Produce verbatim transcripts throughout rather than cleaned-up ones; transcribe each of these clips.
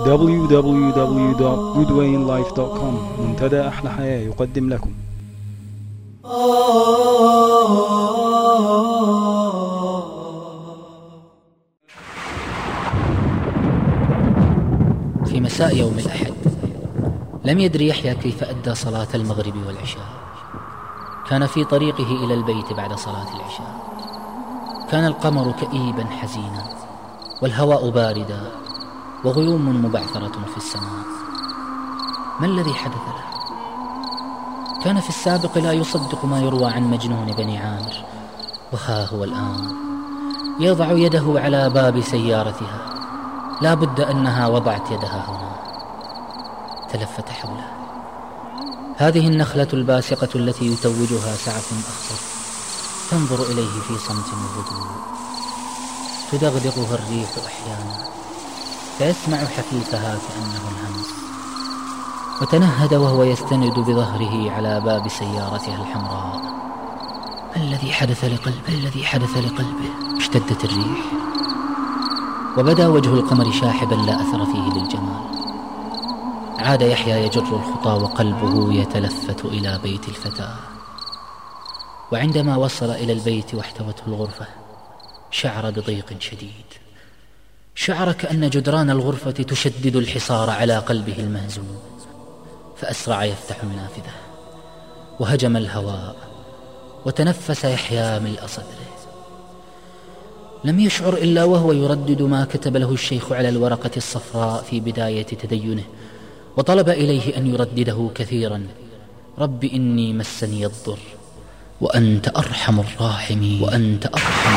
دبليو دبليو دبليو دوت goodwayinlife دوت كوم. منتدى أحلى حياة يقدم لكم. في مساء يوم الأحد لم يدري يحيى كيف أدى صلاة المغرب والعشاء. كان في طريقه إلى البيت بعد صلاة العشاء. كان القمر كئيبا حزينا، والهواء باردا، وغيوم مبعثرة في السماء. ما الذي حدث له؟ كان في السابق لا يصدق ما يروى عن مجنون بني عامر، وها هو الآن يضع يده على باب سيارتها. لا بد أنها وضعت يدها هنا. تلفت حوله. هذه النخلة الباسقة التي يتوجها سعف أخضر تنظر إليه في صمت وهدوء. تدغدغها الريح أحيانا، فيسمع حفيفها كأنه الهمس. وتنهد وهو يستند بظهره على باب سيارتها الحمراء. ما الذي حدث لقلبه؟ ما الذي حدث لقلبه؟ اشتدت الريح، وبدا وجه القمر شاحبا لا أثر فيه للجمال. عاد يحيى يجر الخطى وقلبه يتلفت إلى بيت الفتاة. وعندما وصل إلى البيت واحتوته الغرفة شعر بضيق شديد. شعر كأن جدران الغرفة تشدد الحصار على قلبه المهزوم. فأسرع يفتح النافذة، وهجم الهواء، وتنفس يحيى ملء صدره. لم يشعر إلا وهو يردد ما كتب له الشيخ على الورقة الصفراء في بداية تدينه، وطلب إليه أن يردده كثيرا: رب إني مسني الضر وأنت أرحم الراحمين، وأنت أرحم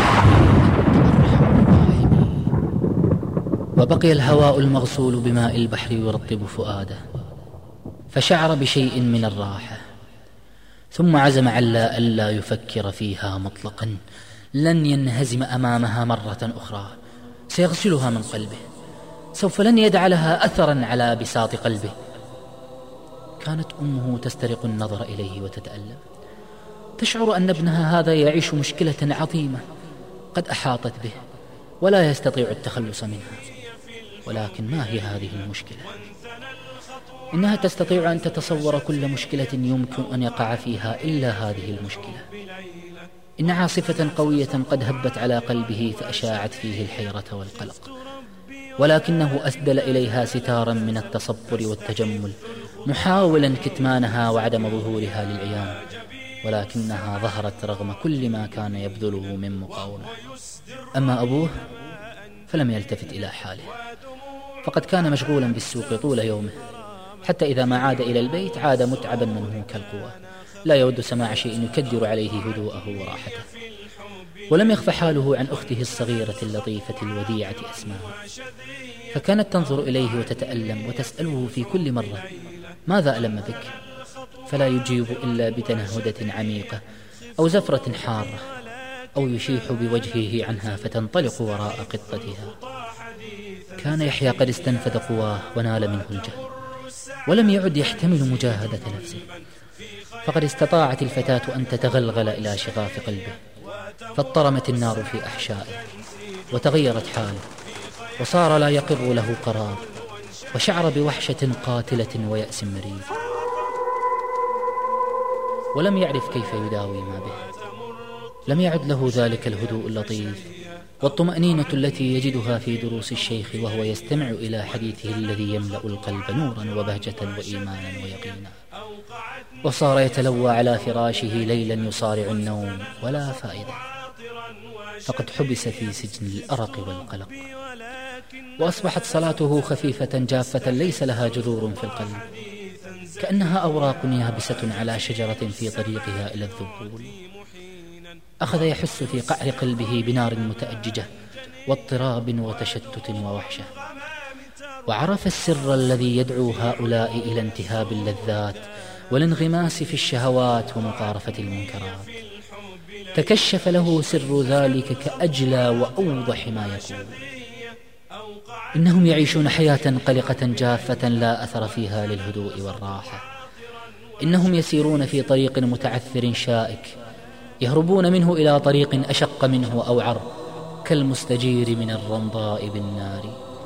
الراحمين. وبقي الهواء المغسول بماء البحر يرطب فؤاده، فشعر بشيء من الراحة. ثم عزم على ألا يفكر فيها مطلقا. لن ينهزم أمامها مرة أخرى، سيغسلها من قلبه. سوف لن يدع لها أثرا على بساط قلبه. كانت أمه تسترق النظر إليه وتتألم، تشعر أن ابنها هذا يعيش مشكلة عظيمة قد أحاطت به ولا يستطيع التخلص منها. ولكن ما هي هذه المشكلة؟ إنها تستطيع أن تتصور كل مشكلة يمكن أن يقع فيها إلا هذه المشكلة. إن عاصفة قوية قد هبت على قلبه فأشاعت فيه الحيرة والقلق، ولكنه أسدل إليها ستارا من التصبر والتجمل، محاولا كتمانها وعدم ظهورها للعيان، ولكنها ظهرت رغم كل ما كان يبذله من مقاومة. أما أبوه فلم يلتفت إلى حاله، فقد كان مشغولا بالسوق طول يومه، حتى إذا ما عاد إلى البيت عاد متعبا منهوك القوى، لا يود سماع شيء يكدر عليه هدوءه وراحته. ولم يخف حاله عن أخته الصغيرة اللطيفة الوديعة أسماء، فكانت تنظر إليه وتتألم وتسأله في كل مرة: ماذا ألم بك؟ فلا يجيب إلا بتنهدة عميقة أو زفرة حارة، أو يشيح بوجهه عنها فتنطلق وراء قطتها. كان يحيى قد استنفذ قواه ونال منه الجهل، ولم يعد يحتمل مجاهدة نفسه. فقد استطاعت الفتاة أن تتغلغل إلى شغاف قلبه، فاضطرمت النار في أحشائه، وتغيرت حاله، وصار لا يقر له قرار، وشعر بوحشة قاتلة ويأس مريض، ولم يعرف كيف يداوي ما به. لم يعد له ذلك الهدوء اللطيف والطمأنينة التي يجدها في دروس الشيخ وهو يستمع إلى حديثه الذي يملأ القلب نورا وبهجة وإيمانا ويقينا. وصار يتلوى على فراشه ليلا يصارع النوم، ولا فائدة، فقد حبس في سجن الأرق والقلق. وأصبحت صلاته خفيفة جافة ليس لها جذور في القلب، كأنها أوراق يابسة على شجرة في طريقها إلى الذبول. أخذ يحس في قعر قلبه بنار متأججة واضطراب وتشتت ووحشة، وعرف السر الذي يدعو هؤلاء إلى انتهاب اللذات والانغماس في الشهوات ومقارفة المنكرات. تكشف له سر ذلك كأجلى وأوضح ما يكون. إنهم يعيشون حياة قلقة جافة لا أثر فيها للهدوء والراحة. إنهم يسيرون في طريق متعثر شائك، يهربون منه إلى طريق أشق منه أوعر، كالمستجير من الرمضاء بالنار.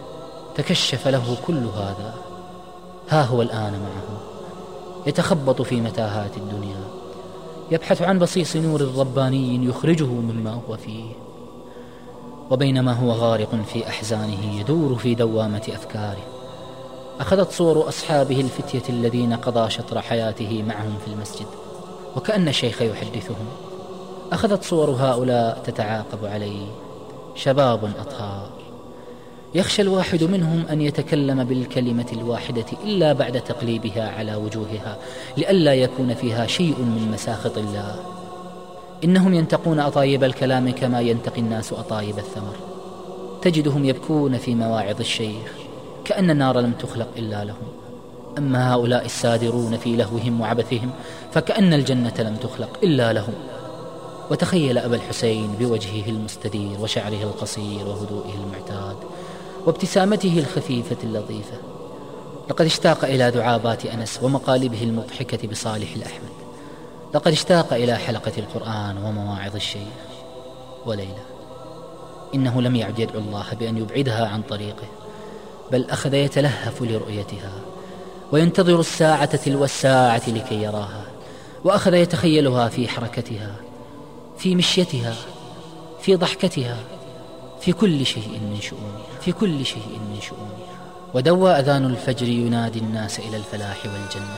تكشف له كل هذا. ها هو الآن معه يتخبط في متاهات الدنيا، يبحث عن بصيص نور رباني يخرجه مما هو فيه، وبينما هو غارق في أحزانه يدور في دوامة أفكاره. أخذت صور أصحابه الفتية الذين قضى شطر حياته معهم في المسجد وكأن الشيخ يحدثهم. أخذت صور هؤلاء تتعاقب عليه، شباب أطهار يخشى الواحد منهم أن يتكلم بالكلمة الواحدة إلا بعد تقليبها على وجوهها لئلا يكون فيها شيء من مساخط الله. إنهم ينتقون أطايب الكلام كما ينتقي الناس أطايب الثمر. تجدهم يبكون في مواعظ الشيخ كأن النار لم تخلق إلا لهم. أما هؤلاء السادرون في لهوهم وعبثهم فكأن الجنة لم تخلق إلا لهم. وتخيل أبا الحسين بوجهه المستدير وشعره القصير وهدوئه المعتاد وابتسامته الخفيفة اللطيفة. لقد اشتاق إلى دعابات أنس ومقالبه المضحكة بصالح الأحمد. لقد اشتاق إلى حلقة القرآن ومواعظ الشيخ. وليلى إنه لم يعد يدعو الله بأن يبعدها عن طريقه، بل أخذ يتلهف لرؤيتها وينتظر الساعة تلو الساعة لكي يراها، وأخذ يتخيلها في حركتها، في مشيتها، في ضحكتها، في كل شيء من شؤونها، في كل شيء من شؤونها. ودوى أذان الفجر ينادي الناس إلى الفلاح والجنة.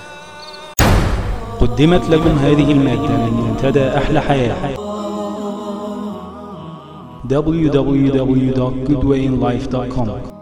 قدمت لكم هذه المادة من منتدى أحلى حياة دبليو دبليو دبليو دوت جود واي إن لايف دوت كوم.